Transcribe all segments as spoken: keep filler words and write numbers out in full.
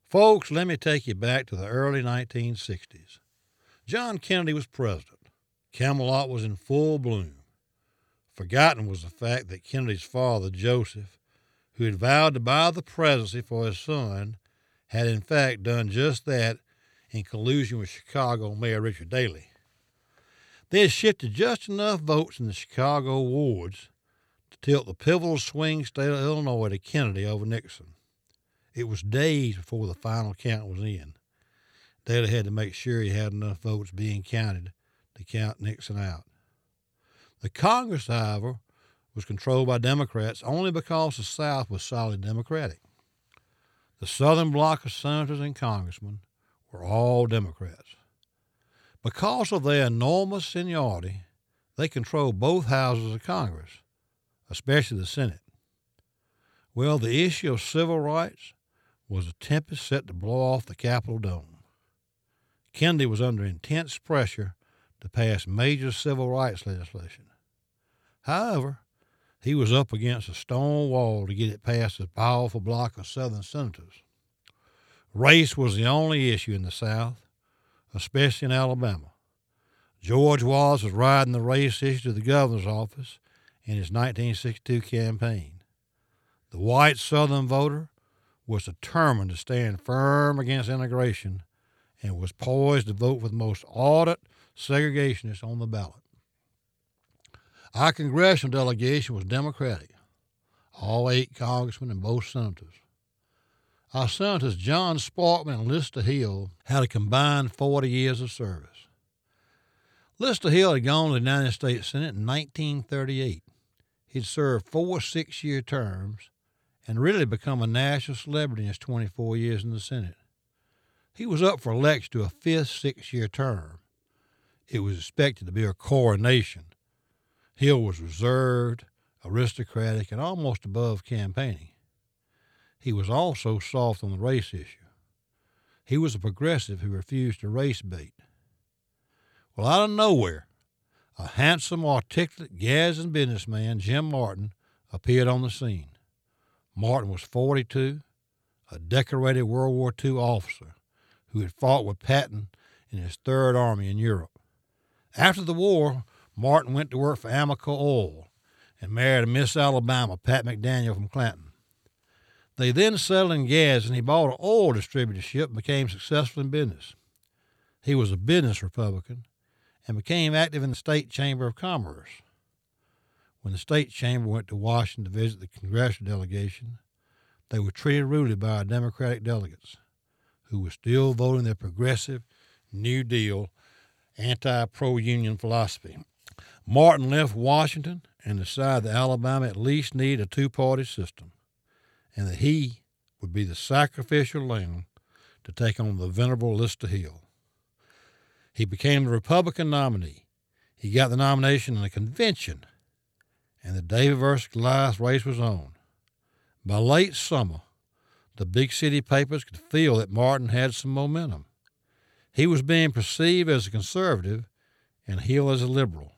Folks, let me take you back to the early nineteen sixties. John Kennedy was president. Camelot was in full bloom. Forgotten was the fact that Kennedy's father, Joseph, who had vowed to buy the presidency for his son, had in fact done just that in collusion with Chicago Mayor Richard Daley. They had shifted just enough votes in the Chicago wards to tilt the pivotal swing state of Illinois to Kennedy over Nixon. It was days before the final count was in. Daley had to make sure he had enough votes being counted to count Nixon out. The Congress, however, was controlled by Democrats only because the South was solidly Democratic. The Southern bloc of senators and congressmen were all Democrats. Because of their enormous seniority, they controlled both houses of Congress, especially the Senate. Well, the issue of civil rights was a tempest set to blow off the Capitol dome. Kennedy was under intense pressure to pass major civil rights legislation. However, he was up against a stone wall to get it past his powerful bloc of Southern senators. Race was the only issue in the South, especially in Alabama. George Wallace was riding the race issue to the governor's office in his nineteen sixty-two campaign. The white Southern voter was determined to stand firm against integration and was poised to vote for the most ardent segregationists on the ballot. Our congressional delegation was Democratic, all eight congressmen and both senators. Our senators John Sparkman and Lister Hill had a combined forty years of service. Lister Hill had gone to the United States Senate in nineteen thirty-eight. He'd served four six-year terms and really become a national celebrity in his twenty-four years in the Senate. He was up for election to a fifth six-year term. It was expected to be a coronation. Hill was reserved, aristocratic, and almost above campaigning. He was also soft on the race issue. He was a progressive who refused to race bait. Well, out of nowhere, a handsome, articulate Gadsden businessman, Jim Martin, appeared on the scene. Martin was forty-two, a decorated World War Two officer who had fought with Patton in his Third Army in Europe. After the war, Martin went to work for Amoco Oil and married a Miss Alabama, Pat McDaniel from Clanton. They then settled in Gadsden. He bought an oil distributorship and became successful in business. He was a business Republican and became active in the State Chamber of Commerce. When the State Chamber went to Washington to visit the congressional delegation, they were treated rudely by our Democratic delegates, who were still voting their progressive, New Deal, anti-pro-union philosophy. Martin left Washington and decided that Alabama at least needed a two-party system, and that he would be the sacrificial lamb to take on the venerable Lister Hill. He became the Republican nominee. He got the nomination in a convention, and the David versus Goliath race was on. By late summer, the big city papers could feel that Martin had some momentum. He was being perceived as a conservative and Hill as a liberal.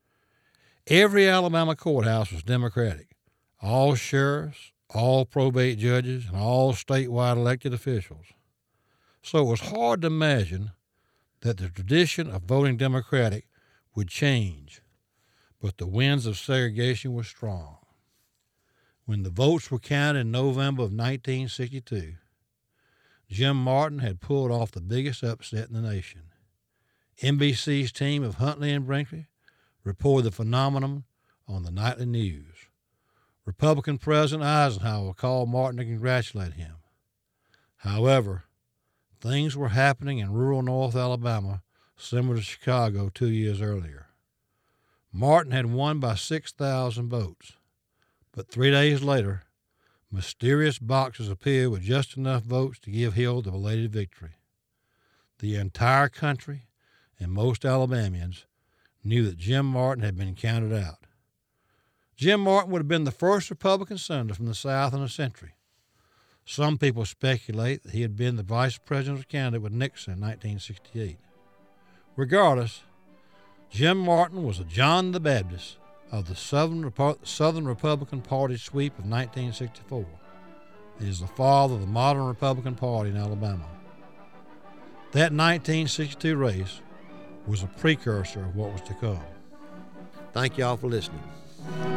Every Alabama courthouse was Democratic. All sheriffs, all probate judges, and all statewide elected officials. So it was hard to imagine that the tradition of voting Democratic would change, but the winds of segregation were strong. When the votes were counted in November of nineteen sixty-two, Jim Martin had pulled off the biggest upset in the nation. N B C's team of Huntley and Brinkley reported the phenomenon on the nightly news. Republican President Eisenhower called Martin to congratulate him. However, things were happening in rural North Alabama similar to Chicago two years earlier. Martin had won by six thousand votes, but three days later, mysterious boxes appeared with just enough votes to give Hill the belated victory. The entire country and most Alabamians knew that Jim Martin had been counted out. Jim Martin would have been the first Republican senator from the South in a century. Some people speculate that he had been the vice presidential candidate with Nixon in nineteen sixty-eight. Regardless, Jim Martin was a John the Baptist of the Southern, Repo- Southern Republican Party sweep of nineteen sixty-four, and is the father of the modern Republican Party in Alabama. That nineteen sixty-two race was a precursor of what was to come. Thank y'all for listening.